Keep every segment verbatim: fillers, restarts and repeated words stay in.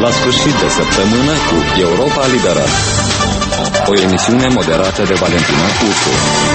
la sfârșit de săptămână cu Europa Liberă, o emisiune moderată de Valentina Cusu.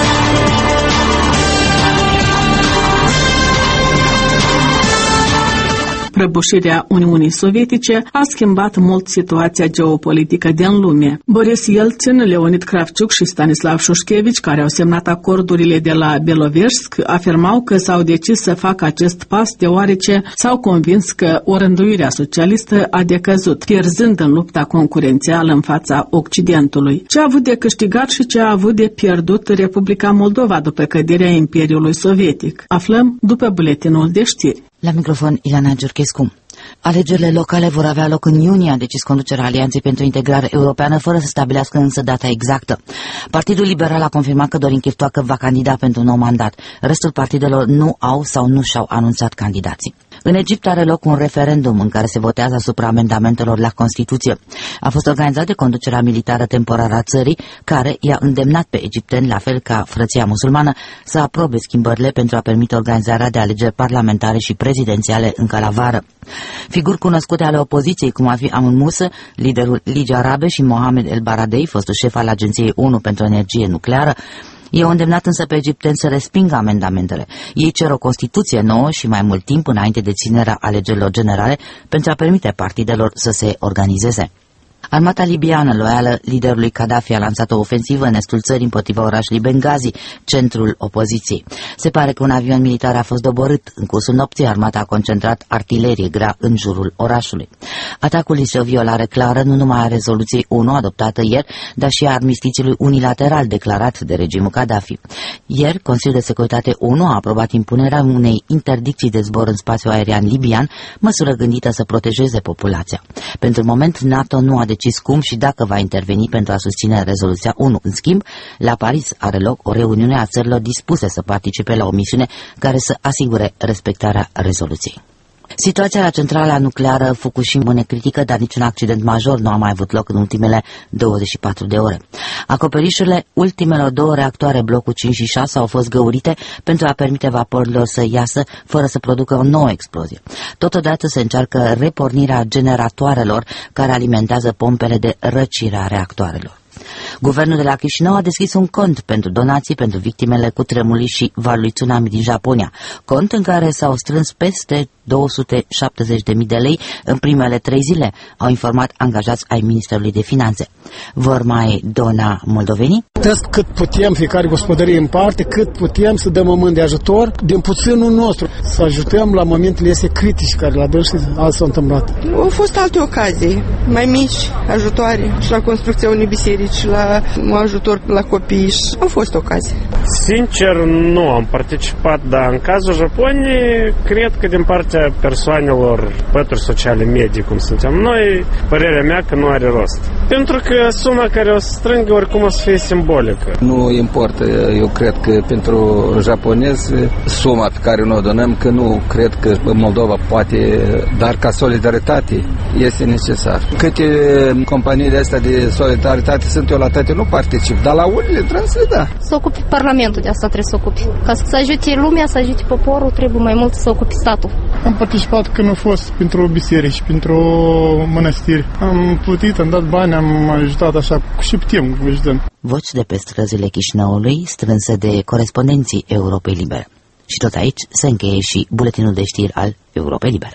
Prăbușirea Uniunii Sovietice a schimbat mult situația geopolitică din lume. Boris Yeltsin, Leonid Kravchuk și Stanislav Șușchevici, care au semnat acordurile de la Beloveșsk, afirmau că s-au decis să facă acest pas deoarece s-au convins că orânduirea socialistă a decăzut, pierzând în lupta concurențială în fața Occidentului. Ce a avut de câștigat și ce a avut de pierdut Republica Moldova după căderea Imperiului Sovietic? Aflăm după buletinul de știri. La microfon, Ileana Giurchescu. Alegerile locale vor avea loc în iunie, a decis conducerea Alianței pentru Integrare Europeană, fără să stabilească însă data exactă. Partidul Liberal a confirmat că Dorin Chirtoacă va candida pentru un nou mandat. Restul partidelor nu au sau nu și-au anunțat candidații. În Egipt are loc un referendum în care se votează asupra amendamentelor la Constituție. A fost organizat de conducerea militară temporară a țării, care i-a îndemnat pe egipteni, la fel ca Frăția Musulmană, să aprobe schimbările pentru a permite organizarea de alegeri parlamentare și prezidențiale încă la vară. Figuri cunoscute ale opoziției, cum ar fi Amun Musa, liderul Ligii Arabe, și Mohamed El Baradei, fostul șef al Agenției ONU pentru Energie Nucleară, i-au îndemnat însă pe egipteni să respingă amendamentele. Ei cer o Constituție nouă și mai mult timp înainte de ținerea alegerilor generale pentru a permite partidelor să se organizeze. Armata libiană, loială liderului Gaddafi, a lansat o ofensivă în estul țării împotriva orașului Benghazi, centrul opoziției. Se pare că un avion militar a fost doborât. În cursul nopții, armata a concentrat artilerie grea în jurul orașului. Atacul este o violare clară nu numai a rezoluției ONU adoptată ieri, dar și a armistițiului unilateral declarat de regimul Gaddafi. Ieri, Consiliul de Securitate ONU a aprobat impunerea unei interdicții de zbor în spațiul aerian libian, măsură gândită să protejeze populația. Pentru moment, NATO nu a decis cum și dacă va interveni pentru a susține rezoluția ONU. În schimb, la Paris are loc o reuniune a țărilor dispuse să participe la o misiune care să asigure respectarea rezoluției. Situația la centrala nucleară Fukushima rămâne critică, dar niciun accident major nu a mai avut loc în ultimele douăzeci și patru de ore. Acoperișurile ultimelor două reactoare, blocul cinci și șase, au fost găurite pentru a permite vaporilor să iasă fără să producă o nouă explozie. Totodată se încearcă repornirea generatoarelor care alimentează pompele de răcire a reactoarelor. Guvernul de la Chișinău a deschis un cont pentru donații pentru victimele cutremurului și valului tsunami din Japonia, cont în care s-au strâns peste două sute șaptezeci de mii de lei în primele trei zile, au informat angajați ai Ministerului de Finanțe. Vor mai dona moldovenii? Cât putem, fiecare gospodărie în parte, cât putem să dăm o mână de ajutor, din puținul nostru, să ajutăm la momentele astea critice care la dâns și azi s-au întâmplat. Au fost alte ocazii, mai mici, ajutoare, și la construcția unei biserici, la ajutor la copii, și au fost ocazii. Sincer, nu am participat, dar în cazul Japoniei, cred că din partea persoanelor, pături sociale medii, cum suntem noi, părerea mea că nu are rost. Pentru că suma care o să strângă oricum o să fie simbolică. Nu importă, eu cred că pentru japonezi suma pe care noi o donăm, că nu cred că Moldova poate, dar ca solidaritate este necesar. Câte companii de astea de solidaritate sunt eu la toate, nu particip, dar la unele trebuie să le da. Să ocupi Parlamentul, de asta trebuie să ocupi. Ca să ajute lumea, să ajute poporul, trebuie mai mult să ocupi statul. Am participat când a fost pentru biserici, pentru mănăstiri. Am plătit, am dat bani, am ajutat așa și putem, ajutăm. Voci de pe străzile Chișinăului, strânse de corespondenții Europei Libere. Și tot aici se încheie și buletinul de știri al Europei Libere.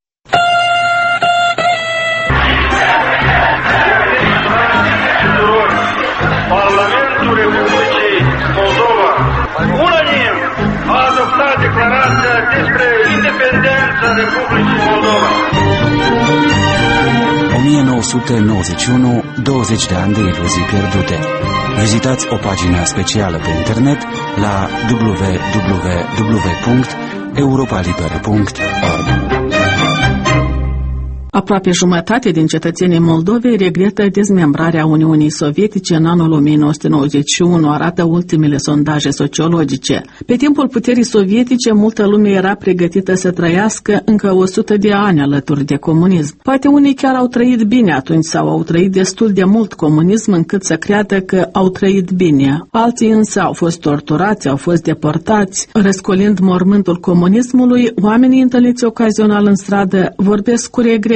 Parlamentul Republicii Moldova unanim a adoptat declarația despre independența Republicii Moldova. o mie nouă sute nouăzeci și unu, douăzeci de ani de iluzii pierdute. Vizitați o pagină specială pe internet la w w w punct europa liberă punct org. Aproape jumătate din cetățenii Moldovei regretă dezmembrarea Uniunii Sovietice în anul o mie nouă sute nouăzeci și unu, arată ultimele sondaje sociologice. Pe timpul puterii sovietice, multă lume era pregătită să trăiască încă o sută de ani alături de comunism. Poate unii chiar au trăit bine atunci sau au trăit destul de mult comunism încât să creadă că au trăit bine. Alții însă au fost torturați, au fost deportați. Răscolind mormântul comunismului, oamenii întâlniți ocazional în stradă vorbesc cu regret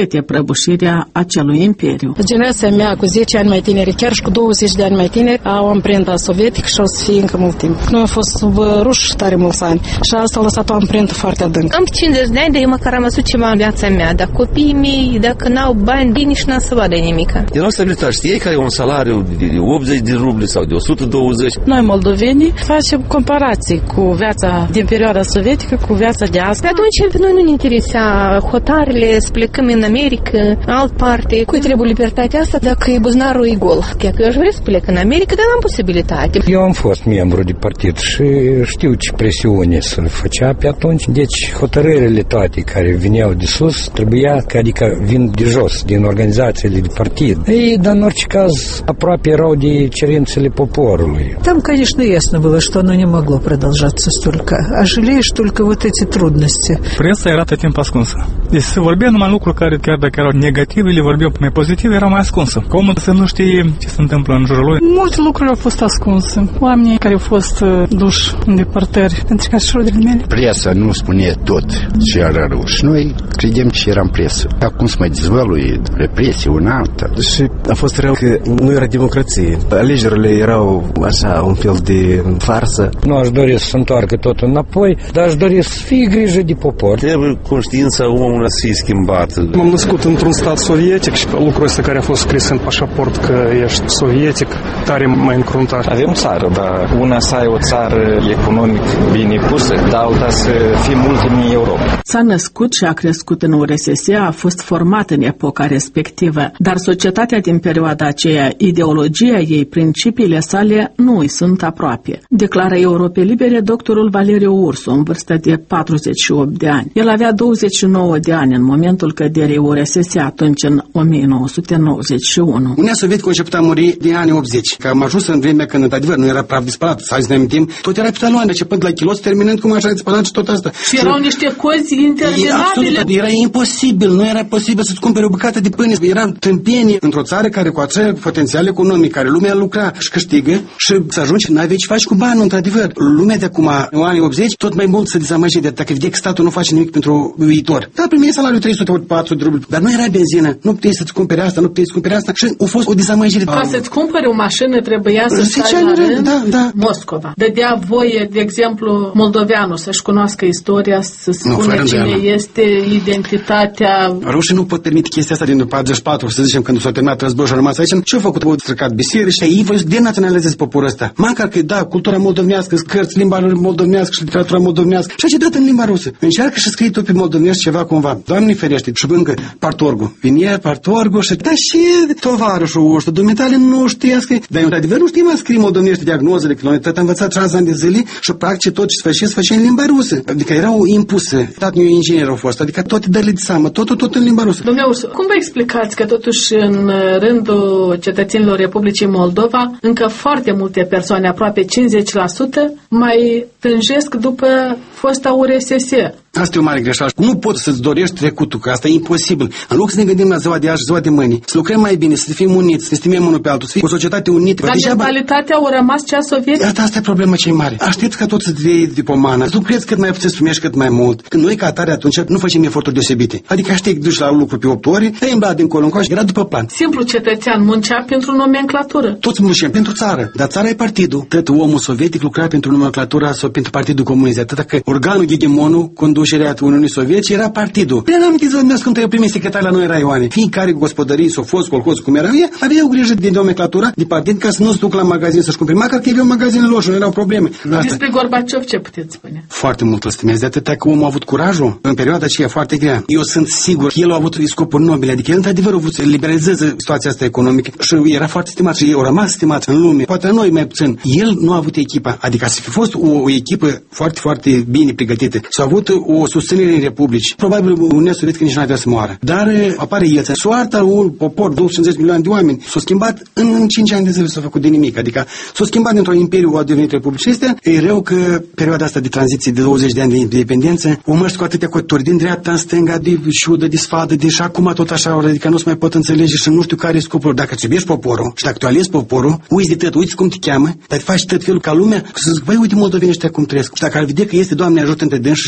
repete prăbușirea acelui imperiu. Generația mea cu zece ani mai tineri, chiar și cu douăzeci de ani mai tineri, au amprenta sovietică și o să fie încă mult timp. Noi am fost sub ruși tare mulți ani și asta a lăsat o amprentă foarte adâncă. Am cincizeci de ani, dar eu măcar am văzut ceva în viața mea, dar copiii mei, dacă n-au bani, ei nici n-am să vadă nimic. Erau stabilitate, știi care e un salariu de optzeci de rubli sau de o sută douăzeci. Noi, moldovenii, facem comparații cu viața din perioada sovietică cu viața de azi. Pe atunci, pe noi nu ne interesa hotarele, să plecăm în America, în alt parte. Cui trebuie libertatea asta dacă e buzunarul e gol? Chiar că eu aș vrea să plec în America, dar n-am posibilitate. Eu am fost membru de partid și știu ce presiune se făcea pe atunci. Deci hotărârile toate care vineau de sus trebuia, adică vin de jos, din organizațiile de partid. Ei, dar în orice caz, aproape erau de cerințele poporului. Там, конечно, ясно было, что оно не могло продолжаться столько. А жалеешь только вот эти трудности. Presa era tot timpul ascunsă. Deci se vorbea numai lucruri care, chiar dacă erau negative, le vorbeau mai pozitive, era mai ascunsă. Că omul să nu știe ce se întâmplă în jurul lui. Multe lucruri au fost ascunse. Oamenii care au fost duși în depărtări, pentru ca și rudele mele. Presa nu spune tot ce era rău. Și noi credem ce era în presă. Acum se mai dezvăluie represie, una alta. Și a fost rău că nu era democrație. Alegerile erau așa, un fel de farsă. Nu aș dori să se întoarcă tot înapoi, dar aș dori să fie grijă de popor. Trebuie conștiința omului să fie schimbată. M-am născut într-un stat sovietic și lucrul ăsta care a fost scris în pașaport că ești sovietic, tare mai încruntat. Avem țară, dar una să ai o țară economic bine pusă, dar alta să fim ultimii în Europa. S-a născut și a crescut în U R S S, a fost format în epoca respectivă, dar societatea din perioada aceea, ideologia ei, principiile sale nu îi sunt aproape. Declară Europe Libere doctorul Valeriu Ursu, în vârstă de patruzeci și opt de ani. El avea douăzeci și nouă de ani în momentul căderii U R S S, atunci în o mie nouă sute nouăzeci și unu. Uniunea Sovietică a început a muri din anii optzeci, că am ajuns în vremea când, într-adevăr, nu era praf de spălat, să ne amintim, tot era pe taloane, începând la kilos, terminând cu mașina de spălat și tot asta. Și erau niște cozi interminabile. Era imposibil, nu era posibil să-ți cumperi o bucată de pâine. Era tâmpenie într-o țară care cu acel potențial economic, care lumea lucra și câștigă și să ajungi, n-ai ce faci cu bani, într-adevăr. Lumea de acum, în anii optzeci, tot mai mult se dezamăgește de dacă vedea că statul nu face nimic pentru viitor. Da, primeai salariul trei sute patru sute de rubli, dar nu era benzină, nu puteai să-ți cumperi asta, nu puteai să cumperi asta și a fost o dezamăgire. Ca să-ți cumperi o mașină trebuia să stai la rând, da, da. Moscova. Dădea voie, de exemplu, moldoveanul să-și cunoască istoria, să spună no, cine este, identitatea. Rușii nu pot permite chestia asta din patruzeci și patru, să zicem, când s-a terminat războiul și a rămas aici. Ce-au făcut? Au stricat biserici și ei vor denaționalizeze poporul ăsta. Măcar că, da, cultura moldovenească, cărți, limba moldovenească și literatura moldovenească și a dat în limba rusă. Încearcă și scrie tu pe moldovenești ceva cumva. Doamne ferește, și încă partorgu. Vine partorgu și da și tovarășul ăsta, dumitale nu știască. Dar eu, de adevăr, nu știm a scrie moldovenești diagnozele, că noi tot am învățat șase ani de zile și practic tot ce se face, se face în limba rusă. Adică erau impuse. Tatăl meu inginer au fost, adică toate dările de seamă, tot, tot, tot în limba rusă. Domnule Ursu, cum vă explicați că totuși în rândul cetățenilor Republicii Moldova încă foarte multe persoane, aproape cincizeci la sută, mai tânjesc după fosta U R S S? Asta e o mare greșeală. Nu poți să-ți dorești trecutul, că asta e imposibil. În loc să ne gândim la ziua de azi, ziua de mâine, să lucrăm mai bine, să fim uniți, să stimăm unul pe altul, să fim o societate unită. Dar mentalitatea a rămas cea sovietică? Asta, asta e problema cea mare. Aștept ca tot să te iei de pomană. Tu crezi cât mai puțin să primești cât mai mult. Când noi ca atare atunci nu facem eforturi deosebite. Adică aștept duci la lucru pe opt ore, te-ai îmblat din colo încoace, era după plan. Simplu cetățean muncea pentru nomenclatură. Toți muncem pentru țară, dar țara e partidul. Tot omul sovietic lucra pentru nomenclatura sau pentru Partidul Comunist. Atât că organul hegemonul, conducerea Uniunii Sovietice era partidul. Prea n-am închis vă când eu primit secretar la noi raioane. Fiecare gospodării s-o fost, colhoz, cum era ea, avea o grijă de nomenclatura de partid ca să nu se duc la magazin să-și cumpere. Măcar că aveau magazine lor și nu erau probleme. Despre Gorbaciov ce puteți spune? Foarte mult îl stimez, de atâta că omul a avut curajul în perioada aceea foarte grea. Eu sunt sigur că el a avut scopuri nobile, adică el într-adevăr a vrut să liberalizeze situația asta economică și era foarte stimat și eu rămas stimat în lume. Poate noi mai puțin. El nu a avut echipa, adică să fi fost o, o echipă foarte, foarte bine pregătită. S-a avut o susținere în republici. Probabil Uniunea Sovietică nici nu avea să moară. Dar apare el. Soarta un popor, două sute cincizeci de milioane de oameni, s-a schimbat în cinci ani de zile, s-a făcut de nimic. Adică s-a schimbat dintr-un imperiu, a devenit republiciste. E rău că perioada asta de tranziție de douăzeci de ani de independență o mărți cu atâtea coturi din dreapta în stânga, de șudă, de sfadă, de și acum tot așa, adică nu se mai pot înțelege și nu știu care e scopul. Dacă îți iubești poporul și dacă tu alegi poporul, uiți de tot, uiți cum te cheamă, dar faci tot felul ca lumea, să zic, băi, uite moldovenii ăștia cum trăiesc. Și dacă ar vedea că este Doamne ajută între dânsi și stimă și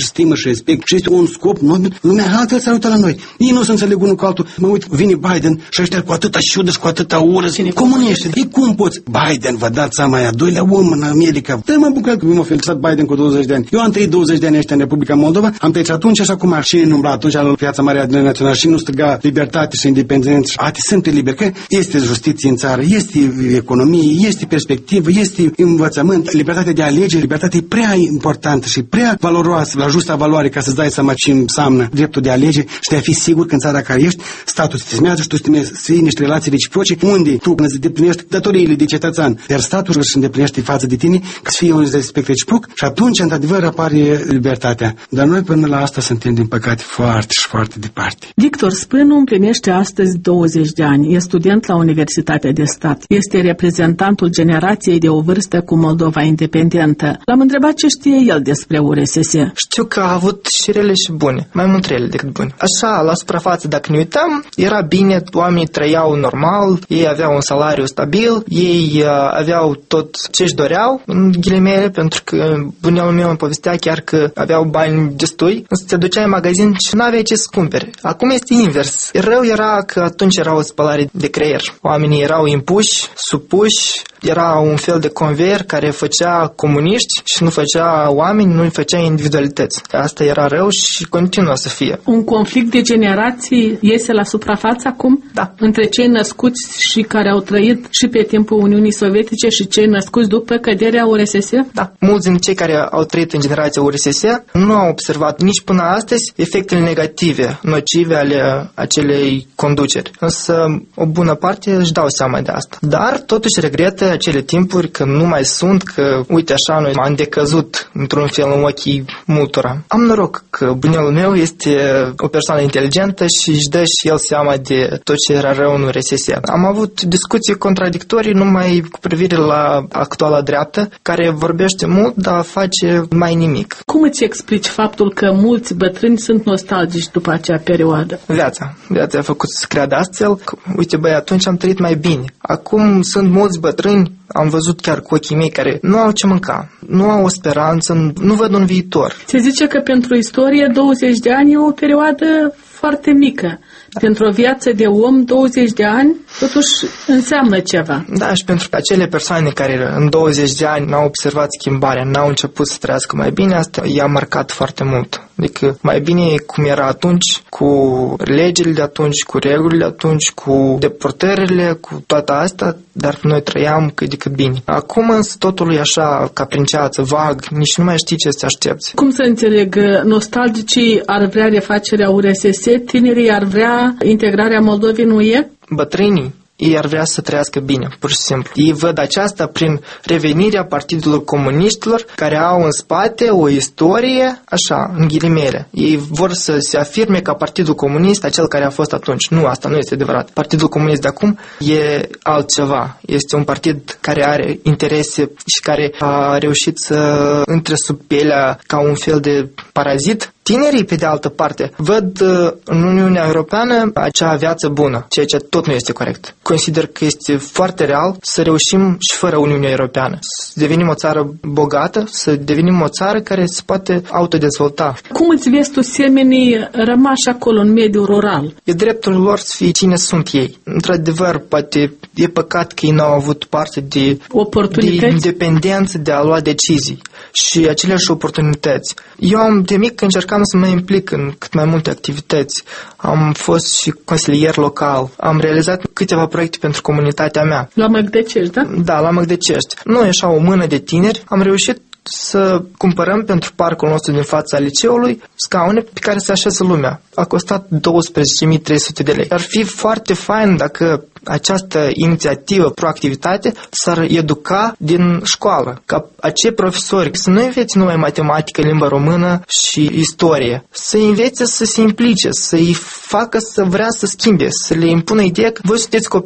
respect și este un scop nobil, lumea altfel s-a uitat la noi. Ei nu se înțeleg unul cu altul. Mă uit, vine Biden și ăștia cu atâta șudă și cu atâta ură. Comuniști. Ei cum poți? Biden, vă dați seama, e a doilea om în America. Dar mă bucur că m-a felicitat Biden cu douăzeci de ani. Eu am trăit douăzeci de ani ăștia în Republica Moldova, am trăit atunci și acum și în umbra atunci la Piața Mare Adunării Naționale și nu striga libertate și independență. Ati sunt liberi, că este justiție în țară, este economie, este perspectivă, este învățământ, libertatea de alegere, libertatea e prea importantă și prea valoroasă, la justa valoare, ca să-ți dai seama ce înseamnă dreptul de a alege și de a fi sigur că în țara care ești, statul se stimează și tu să iei niște relații reciproce unde tu îți îndeplinești datoriile de cetățean, iar statul își îndeplinește față de tine ca să fie un respect reciproc și atunci, într-adevăr, apare libertatea. Dar noi până la asta suntem, din păcate, foarte și foarte departe. Victor Spânu împlinește astăzi douăzeci de ani. E student la Universitatea de Stat. Este reprezentantul generației de o vârstă cu Moldova independentă. L-am întrebat ce știe el despre U R S S. Știu că a avut și rele și bune, mai mult rele decât bune. Așa, la suprafață, dacă ne uităm, era bine, oamenii trăiau normal, ei aveau un salariu stabil, ei uh, aveau tot ce își doreau, în ghilimele, pentru că bunelul meu îmi povestea chiar că aveau bani destui, însă te duceai în magazin și nu aveai ce să cumperi. Acum este invers. Rău era că atunci era o spălare de creier. Oamenii erau impuși, supuși, era un fel de conveier care făcea comuniști și nu făcea oameni, nu făcea individualități. Asta era rău și continuă să fie. Un conflict de generații iese la suprafață acum? Da. Între cei născuți și care au trăit și pe timpul Uniunii Sovietice și cei născuți după căderea U R S S? Da. Mulți din cei care au trăit în generația U R S S nu au observat nici până astăzi efectele negative, nocive ale acelei conduceri. Însă o bună parte își dau seama de asta. Dar totuși regretă acele timpuri că nu mai sunt, că uite așa noi am decăzut într-un fel în ochii multora. Am noroc că bunelul meu este o persoană inteligentă și își dă și el seama de tot ce era rău în U R S S. Am avut discuții contradictorii numai cu privire la actuala dreaptă, care vorbește mult, dar face mai nimic. Cum îți explici faptul că mulți bătrâni sunt nostalgici după acea perioadă? Viața. Viața a făcut să creadă astfel că, uite băi, atunci am trăit mai bine. Acum sunt mulți bătrâni, am văzut chiar cu ochii mei, care nu au ce mânca, nu au o speranță, nu văd un viitor. Se zice că pentru istorie douăzeci de ani e o perioadă foarte mică. Da. Pentru o viață de om, douăzeci de ani, totuși înseamnă ceva. Da, și pentru acele persoane care în douăzeci de ani n-au observat schimbarea, n-au început să trăiască mai bine, asta i-a marcat foarte mult. Adică mai bine cum era atunci, cu legile de atunci, cu regulile de atunci, cu deportările, cu toată asta, dar noi trăiam cât de cât bine. Acum însă totul e așa ca prin ceață, vag, nici nu mai știi ce să te aștepți. Cum să înțeleg? Nostalgicii ar vrea refacerea U R S S, tinerii ar vrea integrarea Moldovei în U E? Bătrânii, ei ar vrea să trăiască bine, pur și simplu. Ei văd aceasta prin revenirea partidelor comuniștilor, care au în spate o istorie, așa, în ghilimele. Ei vor să se afirme ca Partidul Comunist, acel care a fost atunci. Nu, asta nu este adevărat. Partidul Comunist de acum e altceva. Este un partid care are interese și care a reușit să intre sub pielea ca un fel de parazit. Tinerii, pe de altă parte, văd în Uniunea Europeană acea viață bună, ceea ce tot nu este corect. Consider că este foarte real să reușim și fără Uniunea Europeană. Să devenim o țară bogată, să devenim o țară care se poate autodezvolta. Cum îți vezi tu semenii rămași acolo în mediul rural? E dreptul lor să fie cine sunt ei. Într-adevăr, poate e păcat că ei n-au avut parte de, de independență de a lua decizii și aceleași oportunități. Eu am de mic încercam să mă implic în cât mai multe activități. Am fost și consilier local. Am realizat câteva proiecte pentru comunitatea mea. La Măgdecești, da? Da, la Măgdecești. Noi, așa, o mână de tineri, am reușit să cumpărăm pentru parcul nostru din fața liceului scaune pe care să așeze lumea. A costat douăsprezece mii trei sute de lei. Ar fi foarte fain dacă această inițiativă, proactivitate, s-ar educa din școală, ca acei profesori să nu învețe numai matematică, limba română și istorie, să învețe să se implice, să-i facă să vrea să schimbe, să le impună ideea că voi sunteți copii,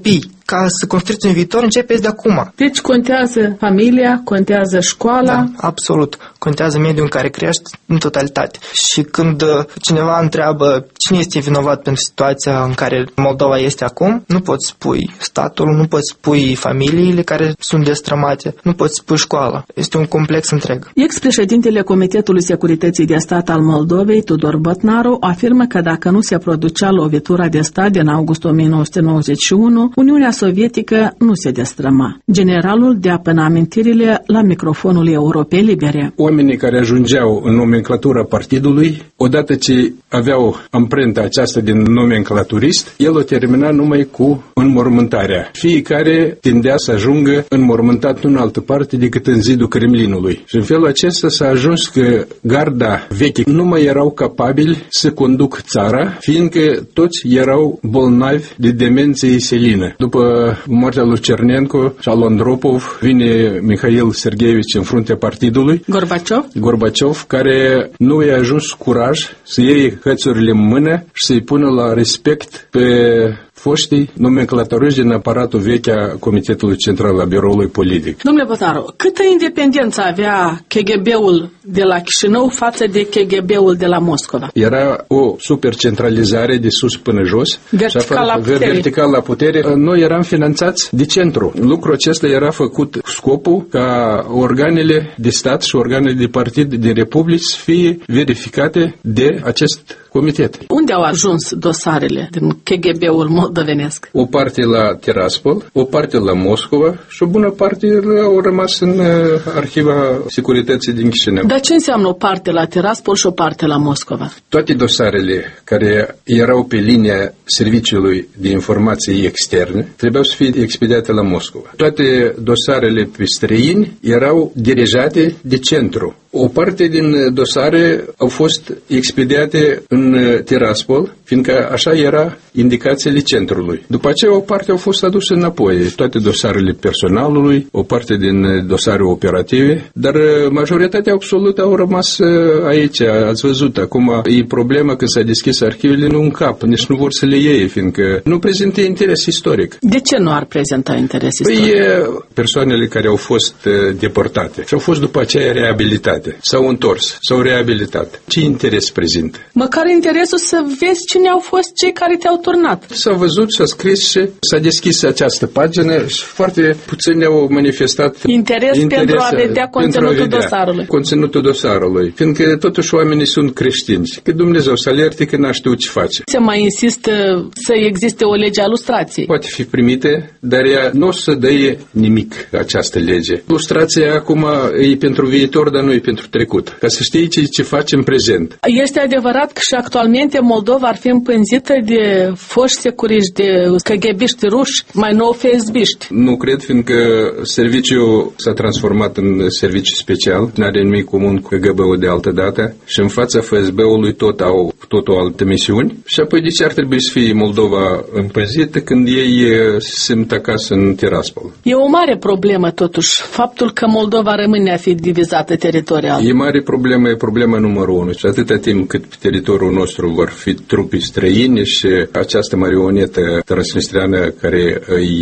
ca să construiți un viitor, începeți de acum. Deci contează familia, contează școala. Da, absolut. Contează mediul în care crești în totalitate. Și când cineva întreabă cine este vinovat pentru situația în care Moldova este acum, nu poți spui statul, nu poți spui familiile care sunt destrămate, nu poți spui școala. Este un complex întreg. Ex-președintele Comitetului Securității de Stat al Moldovei, Tudor Botnaru, afirmă că dacă nu se producea lovitura de stat din august o mie nouă sute nouăzeci și unu, Uniunea Sovietică nu se destrăma. Generalul dea până amintirile la microfonul Europei Libere. Oamenii care ajungeau în nomenclatura partidului, odată ce aveau amprenta aceasta din nomenclaturist, el o termina numai cu înmormântarea. Fiecare tindea să ajungă înmormântat în altă parte decât în zidul Kremlinului. Și în felul acesta s-a ajuns că garda veche nu mai erau capabili să conduc țara, fiindcă toți erau bolnavi de demenție selină. După moartea lui Cernenco și al Andropov, vine Mihail Sergeevici în fruntea partidului. Gorbaciov? Gorbaciov, care nu i-a ajuns curaj să iei hățurile în mână și să-i pună la respect pe foștii nomenclatoriști din aparatul vechi a Comitetului Central al Biroului Politic. Domnule Botnaru, câtă independență avea K G B-ul de la Chișinău față de K G B-ul de la Moscova? Era o supercentralizare de sus până jos. Vertical la putere. Vertical la putere. Noi eram finanțați de centru. Lucrul acesta era făcut cu scopul ca organele de stat și organele de partid din Republici să fie verificate de acest comitet. Unde au ajuns dosarele din K G B-ul moldovenesc? O parte la Tiraspol, o parte la Moscova și o bună parte au rămas în arhiva securității din Chișinău. Dar ce înseamnă o parte la Tiraspol și o parte la Moscova? Toate dosarele care erau pe linia Serviciului de Informații Externe trebuiau să fie expediate la Moscova. Toate dosarele pe străini erau dirijate de centru. O parte din dosare au fost expediate în Tiraspol, fiindcă așa era indicațiile centrului. După aceea o parte au fost aduse înapoi, toate dosarele personalului, o parte din dosare operative, dar majoritatea absolută au rămas aici. Ați văzut, acum e problema că s-a deschis arhivele nu în cap, nici nu vor să le iei, fiindcă nu prezintă interes istoric. De ce nu ar prezenta interes istoric? Păi persoanele care au fost deportate și au fost după aceea reabilitate, s-au întors, s-au reabilitat. Ce interes prezintă? Măcar interesul să vezi cine au fost cei care te-au turnat. S-a văzut, s-a scris și s-a deschis această pagină și foarte puțini au manifestat interes, interes pentru a vedea conținutul a vedea dosarului. Conținutul dosarului. Fiindcă totuși oamenii sunt creștini. Că Dumnezeu să alerte că n-a știut ce face. Se mai insistă să existe o lege a lustrației. Poate fi primite, dar ea nu o să dăie nimic această lege. Lustrația acum e pentru viitor, dar nu e pentru trecut. Ca să știi ce, ce faci în prezent. Este adevărat că și actualmente Moldova ar fi împânzită de foști securiști, de căghebiști ruși, mai nou F S B-ști. Nu cred, fiindcă serviciul s-a transformat în serviciu special, n-are nimic comun cu K G B-ul de altă dată și în fața F S B-ului tot au tot o altă misiuni. Și apoi de ce ar trebui să fie Moldova împânzită când ei se simt acasă în Tiraspol? E o mare problemă totuși, faptul că Moldova rămâne a fi divizată teritorial. E mare problemă, e problema numărul unu. Și atâta timp cât pe teritoriul nostru vor fi trupi străini și această marionetă transnistriană care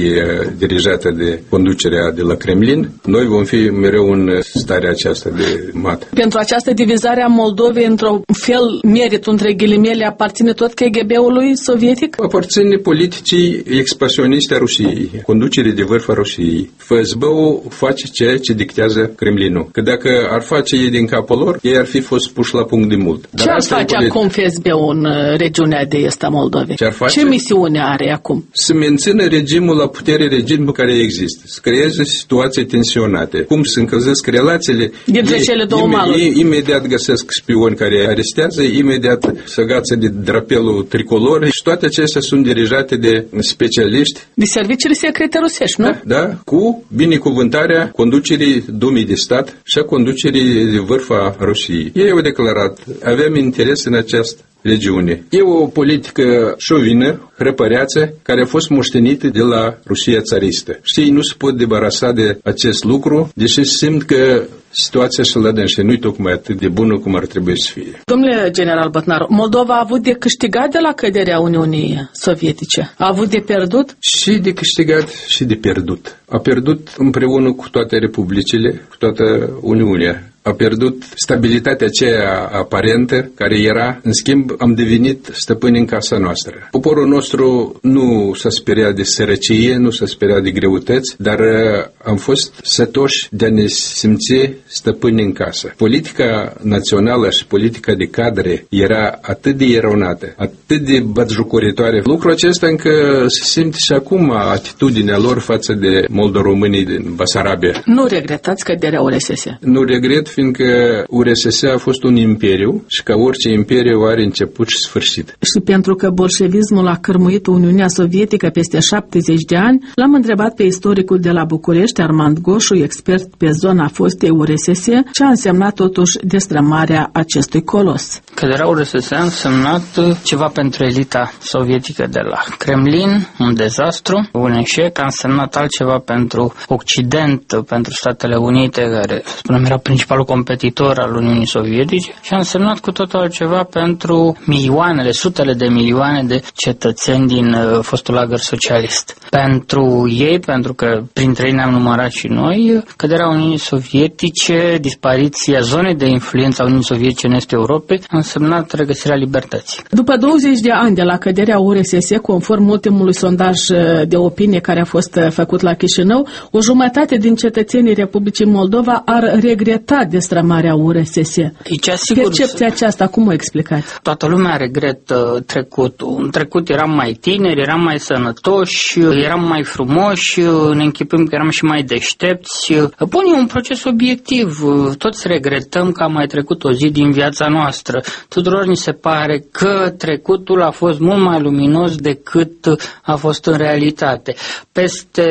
e dirijată de conducerea de la Kremlin, noi vom fi mereu în starea aceasta de mat. Pentru această divizare a Moldovei, într-un fel, meritul între ghilimele aparține tot K G B-ului sovietic? Aparține politicii expansioniste a Rusiei, conducerii de vârf a Rusiei. F S B-ul face ceea ce dictează Kremlinul. Că dacă ar face ei din capul lor, ei ar fi fost puși la punct de mult. Ce ar face acum F S B-ul în regiunea de est a Moldovei? Ce, Ce misiune are acum? Să mențină regimul la putere, regimul care există. Să creeze situații tensionate. Cum se încălzesc relațiile? Dintre cele două maluri. Ei imediat găsesc spioni care arestează, imediat se agață de drapelul tricolor și toate acestea sunt dirijate de specialiști. De serviciile secrete rusești, nu? Da, da, cu binecuvântarea conducerii Dumei de stat și a conducerii de vârf a Rusiei. Ei au declarat, avem interes în această regiune. E o politică șovină, hrăpăreață, care a fost moștenită de la Rusia țaristă. Și ei nu se pot debarasa de acest lucru, deși simt că situația și la dânșe nu-i tocmai atât de bună cum ar trebui să fie. Domnule general Bătnaru, Moldova a avut de câștigat de la căderea Uniunii Sovietice? A avut de pierdut? Și de câștigat și de pierdut. A pierdut împreună cu toate republicile, cu toată Uniunea. A pierdut stabilitatea aceea aparentă care era, în schimb am devenit stăpâni în casa noastră. Poporul nostru nu s-a speriat de sărăcie, nu s-a speriat de greutăți, dar am fost sătoși de a ne simți stăpâni în casă. Politica națională și politica de cadre era atât de eronată, atât de batjocoritoare. Lucrul acesta încă se simte și acum atitudinea lor față de moldoromânii din Basarabia. Nu regretați căderea U R S S? Nu regret, fiindcă U R S S a fost un imperiu și ca orice imperiu are început și sfârșit. Și pentru că bolșevismul a cârmuit Uniunea Sovietică peste șaptezeci de ani, l-am întrebat pe istoricul de la București, Armand Goșu, expert pe zona fostei U R S S, ce a însemnat totuși destrămarea acestui colos. Căderea U R S S a însemnat ceva pentru elita sovietică de la Kremlin, un dezastru, un eșec, a însemnat altceva pentru Occident, pentru Statele Unite, care, spunem, era principalul competitor al Uniunii Sovietice, și a însemnat cu totul altceva pentru milioanele, sutele de milioane de cetățeni din uh, fostul lagăr socialist. Pentru ei, pentru că printre ei ne-am numărat și noi, căderea Uniunii Sovietice, dispariția zonei de influență a Uniunii Sovietice în estul Europei, a însemnat regăsirea libertății. După douăzeci de ani de la căderea U R S S, conform ultimului sondaj de opinie care a fost făcut la Chișinău, o jumătate din cetățenii Republicii Moldova ar regreta destrămarea U R S S. Percepția aceasta, cum o explicați? Toată lumea regretă trecutul. În trecut eram mai tineri, eram mai sănătoși, eram mai frumoși, ne închipuim că eram și mai deștepți. Bun, e un proces obiectiv. Toți regretăm că a mai trecut o zi din viața noastră. Tuturor ni se pare că trecutul a fost mult mai luminos decât a fost în realitate. Peste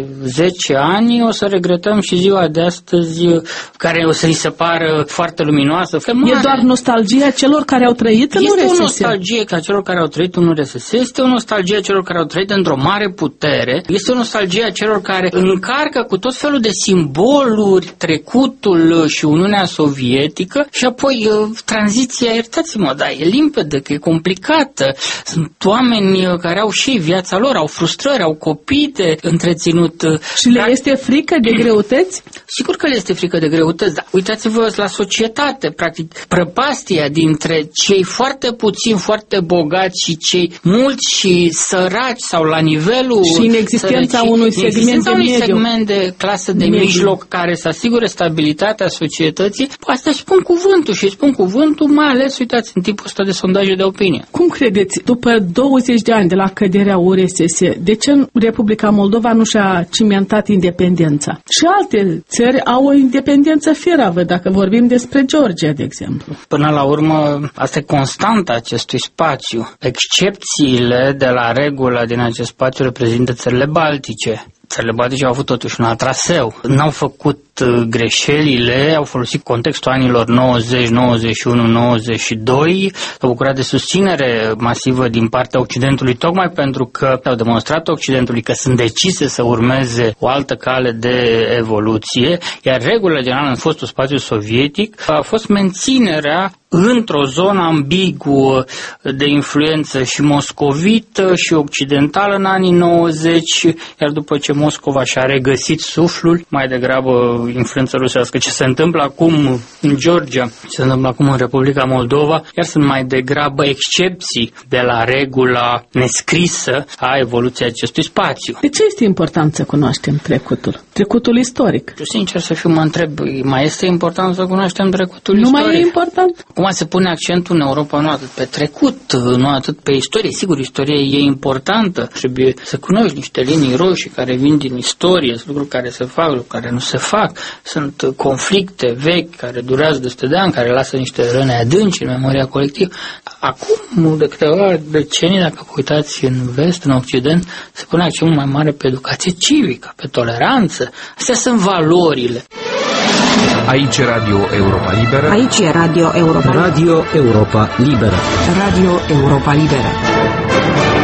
zece ani o să regretăm și ziua de astăzi, care o să-i se pară foarte luminoasă. E doar nostalgia celor care au trăit în U R S S? Este o nostalgie ca celor care au trăit în U R S S, este o nostalgie a celor care au trăit într-o mare putere, este o nostalgie a celor care încarcă cu tot felul de simboluri trecutul și Uniunea Sovietică și apoi tranziția, iertați-mă, da, e limpede că e complicată. Sunt oameni care au și viața lor, au frustrări, au copii de întreținut. Și le dar... este frică de greutăți? Sigur că le este frică de greutăți, dar uitați-vă la societate, practic, prăpastia dintre cei foarte puțini, foarte bogați și cei mulți și săraci sau la nivelul și în existența sărăcii, unui segment, existența de, unui mediu. segment de clasă de mediu. mijloc care să asigure stabilitatea societății, asta spun cuvântul și spun cuvântul mai ales, uitați, în tipul ăsta de sondaje de opinie. Cum credeți, după douăzeci de ani de la căderea U R S S, de ce Republica Moldova nu și-a cimentat independența? Și alte țări au o independență firavă, dacă vorbim despre Georgia, de exemplu. Până la urmă, asta e constanta acestui spațiu. Excepțiile de la regulă din acest spațiu reprezintă țările baltice. Țările baltice au avut totuși un alt traseu. N-au făcut greșelile, au folosit contextul anilor nouăzeci, nouăzeci și unu, nouăzeci și doi, s-au bucurat de susținere masivă din partea Occidentului, tocmai pentru că au demonstrat Occidentului că sunt decise să urmeze o altă cale de evoluție, iar regulile generale în fostul spațiu sovietic a fost menținerea într-o zonă ambiguă de influență și moscovită și occidentală în anii nouăzeci, iar după ce Moscova și-a regăsit suflul, mai degrabă influență rusească. Ce se întâmplă acum în Georgia, ce se întâmplă acum în Republica Moldova, iar sunt mai degrabă excepții de la regula nescrisă a evoluției acestui spațiu. De ce este important să cunoaștem trecutul? Trecutul istoric. Eu, sincer să fiu, mă întreb, mai este important să cunoaștem trecutul nu istoric? Nu mai e important? Acum se pune accentul în Europa nu atât pe trecut, nu atât pe istorie. Sigur, istoria e importantă. Trebuie să cunoști niște linii roșii care vin din istorie, sunt lucruri care se fac, lucruri care nu se fac. Sunt conflicte vechi care durează de sute de ani, care lasă niște răni adânci în memoria colectivă. Acum, de câteva decenii, dacă vă uitați în vest, în Occident, se pune accentul mai mare pe educație civică, pe toleranță. Astea sunt valorile. Aici e Radio Europa Liberă. Aici e Radio Europa. Radio Europa Liberă. Radio Europa Liberă.